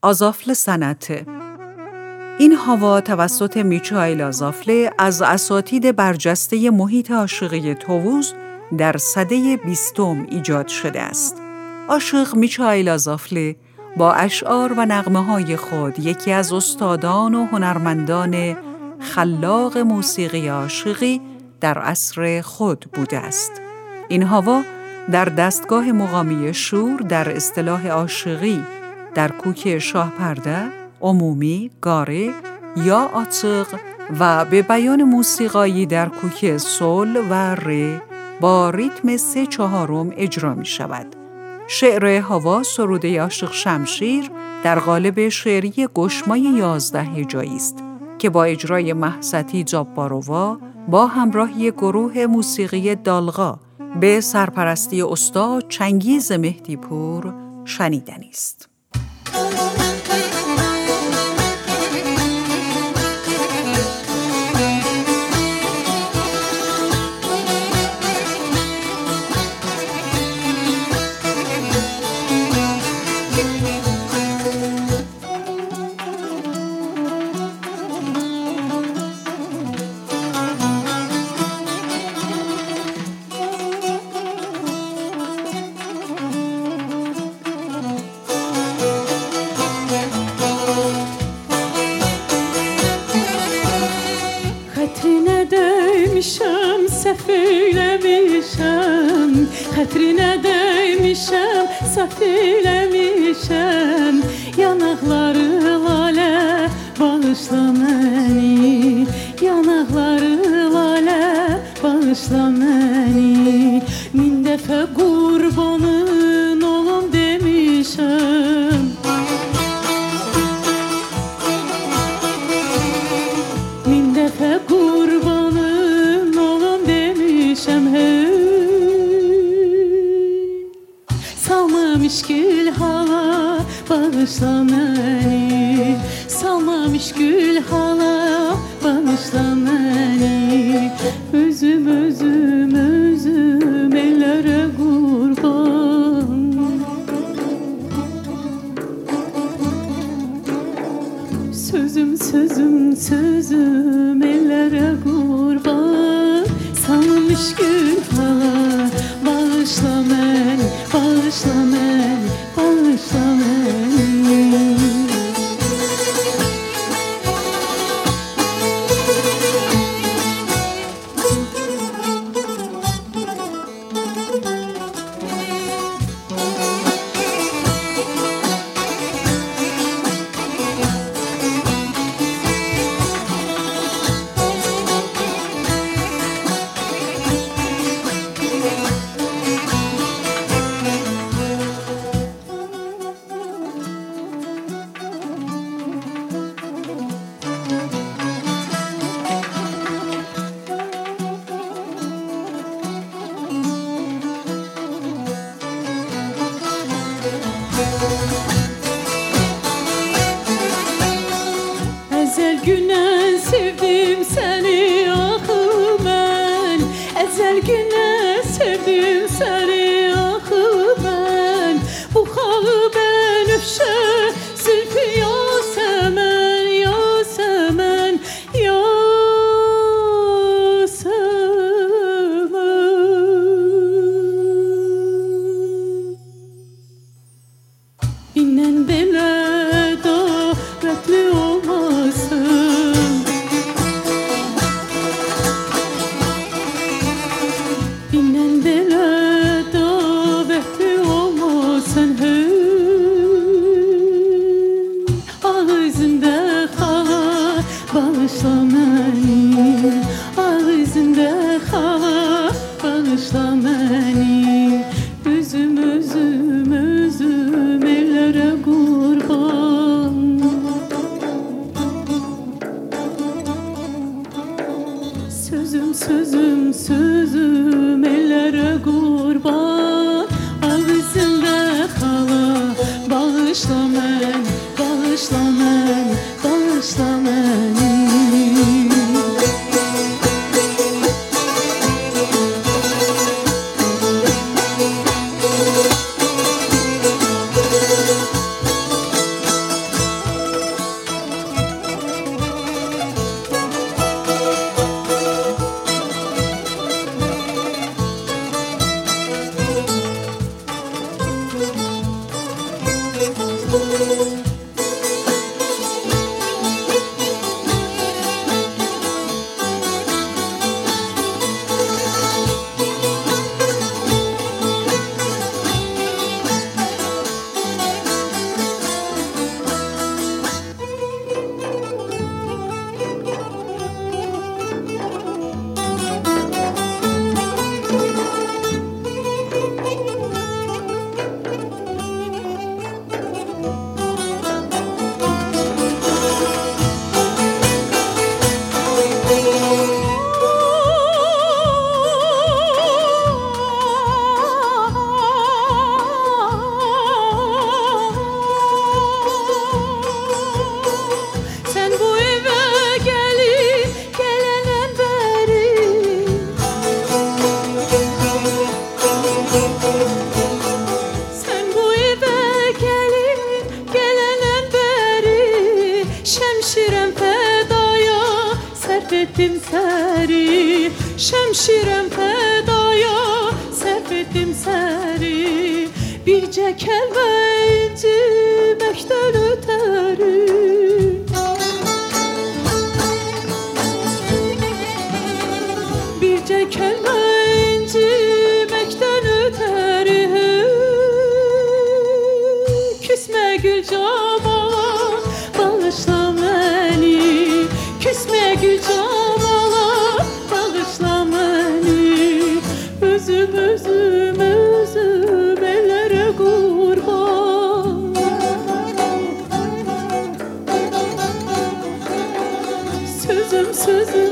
آزافل سنته. این هوا توسط میچائیل آزافل از اساتید برجسته محیط عاشقی تووز در سده 20 ایجاد شده است. عاشق میچائیل آزافل با اشعار و نغمه‌های خود یکی از استادان و هنرمندان خلاق موسیقی عاشقی در عصر خود بوده است. این هوا در دستگاه مقامی شور در اصطلاح عاشقی در کوک شاهپرده، عمومی، گاره یا عاتق و به بیان موسیقایی در کوک سول و ره با ریتم 3/4 اجرا می شود. شعر هوا سروده عاشق شمشیر در قالب شعری گشمای 11 هجایی است که با اجرای مهستی جابارووا با همراهی گروه موسیقی دالغا به سرپرستی استاد چنگیز مهدیپور شنیدنی است. Xətrinə dəymişəm, səhv eləmişəm. Yanaqları lalə bağışla məni, yanaqları lalə bağışla məni. Min dəfə qurbanın olum demişəm. Min dəfə qurbanın olum demişəm. Salmamış gül hala bağışla məni, salmamış gül hala bağışla məni. Özüm ellərə qurban. Sözüm ellərə qurban. Salmamış gül hala bağışla məni, bağışla məni, bağışla məni. Əzəl gündən sevdim səni axı mən. Əzəl gündən sevdim səni axı mən. Bu xalı mən öpşə zülfü Yasəmən, Yasəmən, Yasəmən. İndən belə davətli olmasın. İndən belə davətli olmasın. Ağzında xala bağışla məni, ağzında xala bağışla məni. Özüm ellərə qurban. Sözüm ellərə qurban. Ağzında xala bağışla məni, bağışla məni, bağışla məni. ettim səni, şəmşirəm fədaya, sərf etdim səni. Bircə kəlmə inciməkdən ötəri, bircə kəlmə inciməkdən ötəri. Küsmə gül camala, bağışla məni, küsmə gül camala, bağışla məni. Özüm əllərə qurban, sözüm